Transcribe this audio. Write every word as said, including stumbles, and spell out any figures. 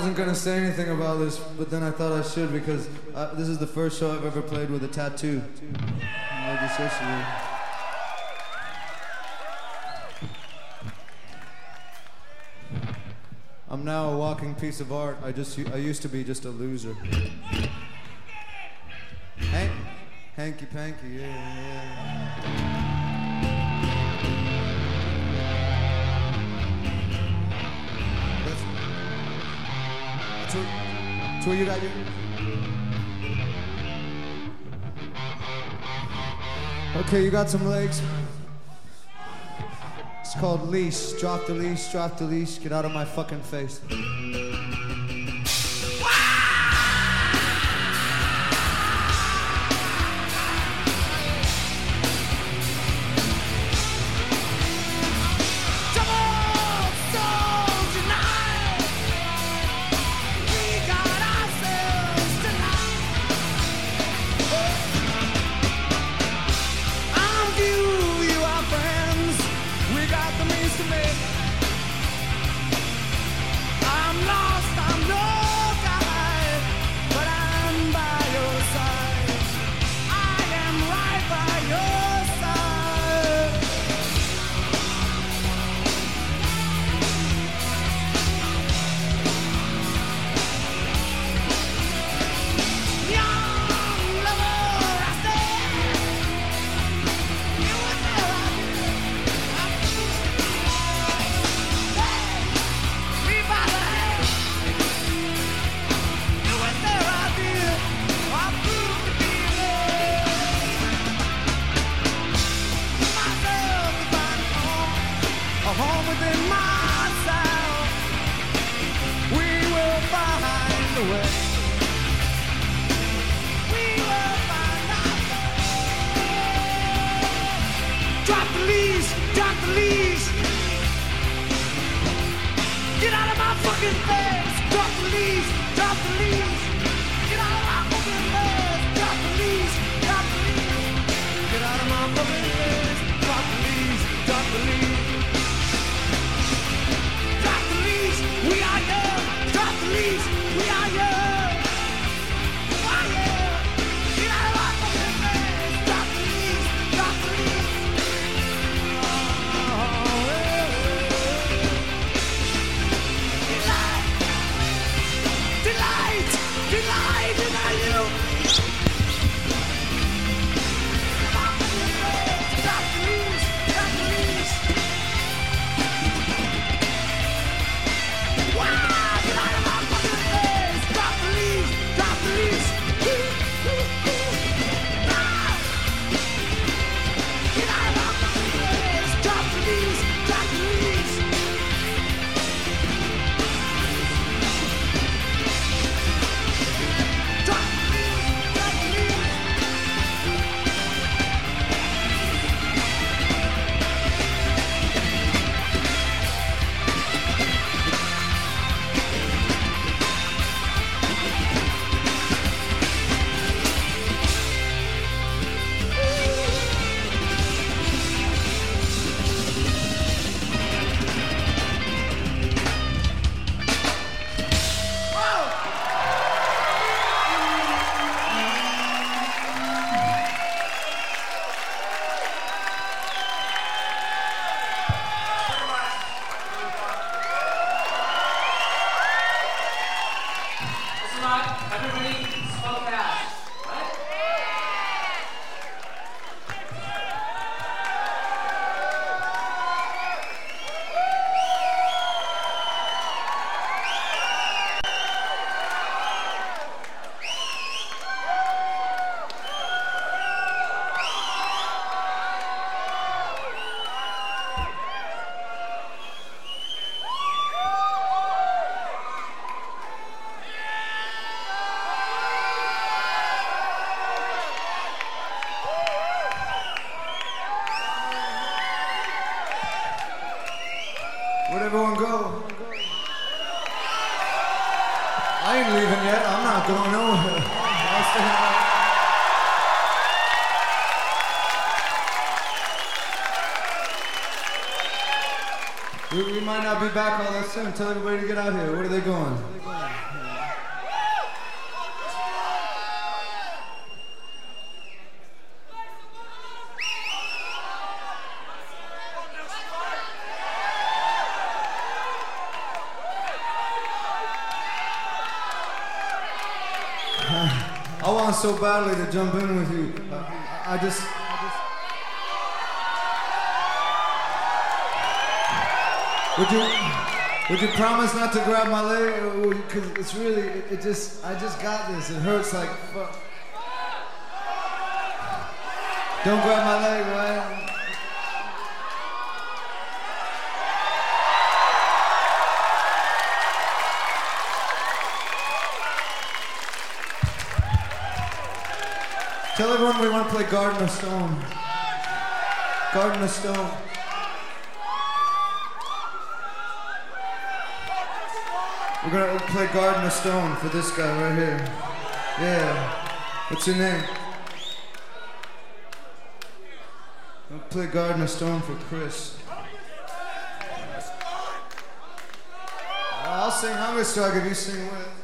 wasn't gonna say anything about this, but then I thought I should because uh, this is the first show I've ever played with a tattoo. I just yesterday. I'm now a walking piece of art. I just I used to be just a loser. Hank, hanky panky, yeah, yeah. That's, that's, what, that's what you got. You. Okay, you got some legs. It's called leash. Drop the leash, drop the leash. Get out of my fucking face. Where'd everyone go? I ain't leaving yet. I'm not going nowhere. I'll stay out. We, we might not be back all that soon. Tell everybody to get out here. Where are they going? want so badly to jump in with you. Uh, I, I just. I just would you? Would you promise not to grab my leg? Because it's really. It, it just. I just got this. It hurts like fuck. Don't grab my leg, right? Tell everyone we want to play Garden of Stone. Garden of Stone. We're gonna play Garden of Stone for this guy right here. Yeah. What's your name? We'll play Garden of Stone for Chris. I'll sing Hunger Strike if you sing with.